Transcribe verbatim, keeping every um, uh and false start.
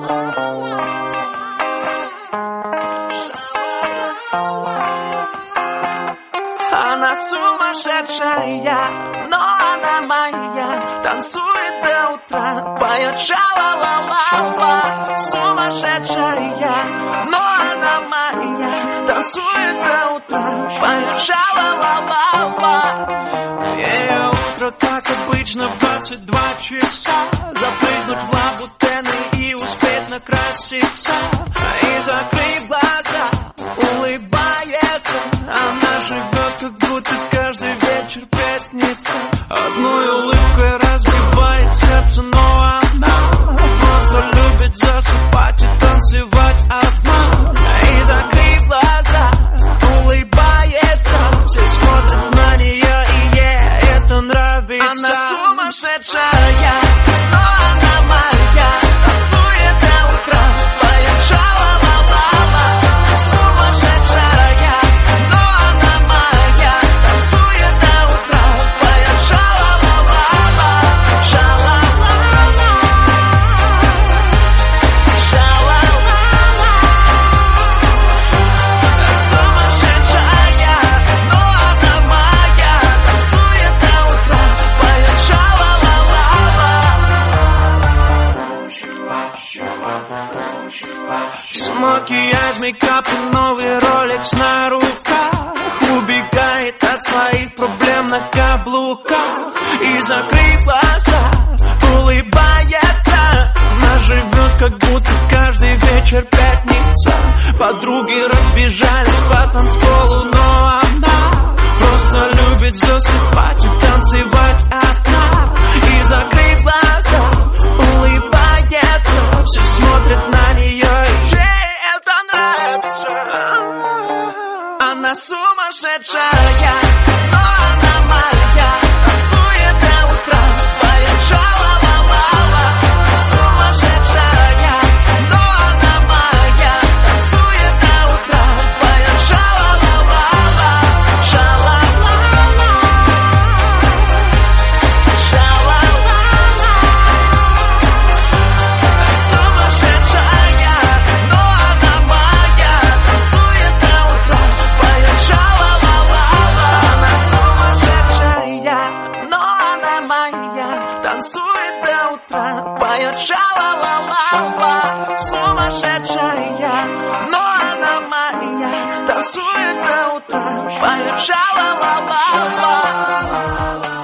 Она сумасшедшая, но она моя. Танцует до утра, поет ша-ла-ла-ла-ла. Сумасшедшая, но она моя. Танцует до утра, поет ша-ла-ла-ла-ла. Ее утро, как обычно, в двадцать два часа. Запрыгнуть в лабутены и успеть накраситься. И закрыв глаза, улыбается. Она живет, как будто каждый вечер пятница. Одной улыбкой разбивает сердце, но она просто любит засыпать и танцевать одна. И закрыв глаза, улыбается. Все смотрят на нее, и ей это нравится. Она сумасшедшая, но она моя. Танцует до утра, поет ша-ла-ла-ла-ла. Сумасшедшая, но она моя. Танцует до утра, поет ша-ла-ла-ла-ла. Ша-ла-ла-ла, ша-ла-ла-ла. Сумасшедшая, но она моя. Танцует до утра, поет ша-ла-ла-ла-ла. Макияж, мейкап и новый ролекс на руках. Убегает от своих проблем на каблуках. И закрыв глаза, улыбается. Она живет, как будто каждый вечер пятница. Подруги разбежались по танцполу, но она просто любит засыпать и танцевать одна. И закрыв глаза, улыбается. Все смотрят на нее, и ей это нравится. Она сумасшедшая, но она моя. Танцует до утра, поет ша-ла-ла-ла-ла. Сумасшедшая, но она моя. Танцует до утра, поет ша-ла-ла-ла-ла. Ша-ла-ла-ла, ша-ла-ла-ла. Сумасшедшая, но она моя. Танцует до утра, поет ша-ла-ла-ла-ла. Она сумасшедшая, но она моя. Танцует до утра, поет ша-ла-ла-ла-ла. Сумасшедшая, но она моя. Танцует до утра, поет ша-ла-ла-ла-ла.